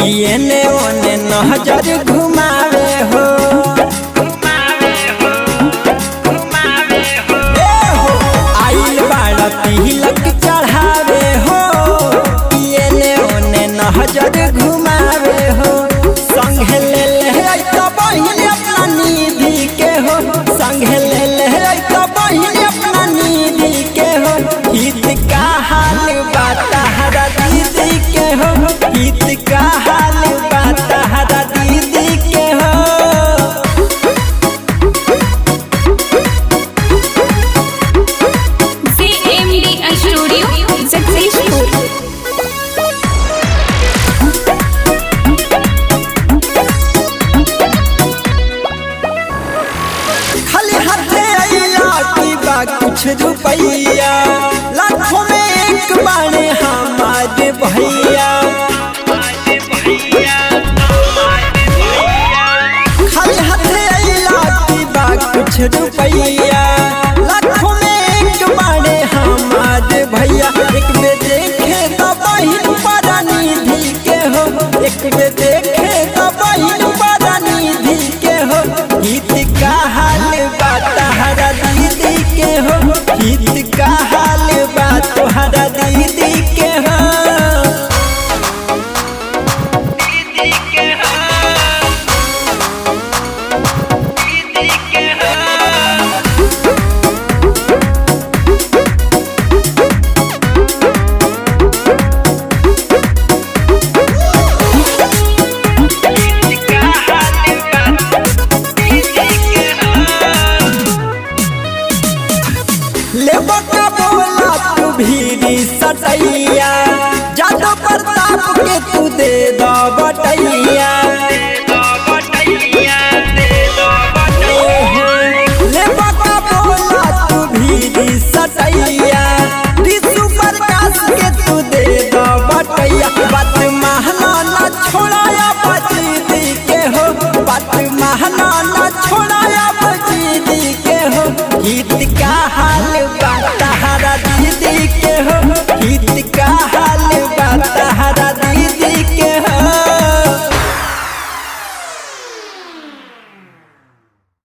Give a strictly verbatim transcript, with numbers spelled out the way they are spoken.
एने ओने नजर घुमावे हो आइल बाड़ा तिलक चढ़ावे हो एने ओने नजर घुमावे हो संगे ले ले तो बहिन अपना निधि के हो संगे ले ले तो बहिन अपना निधि के हो हित का हाल बाता हरा दीदी के हो हित का हाल बाता हरा दीदी के हो C M D studio successful खाली हाथे आइला की बा कुछ रुपैया लाखों में एक बाणे हमारे भैया खाली हाथे आइला की बा कुछ रुपैया लाखों में एक बाणे हमारे भैया एक बे देखे तो बहिन परा निधि के हो एक बे देख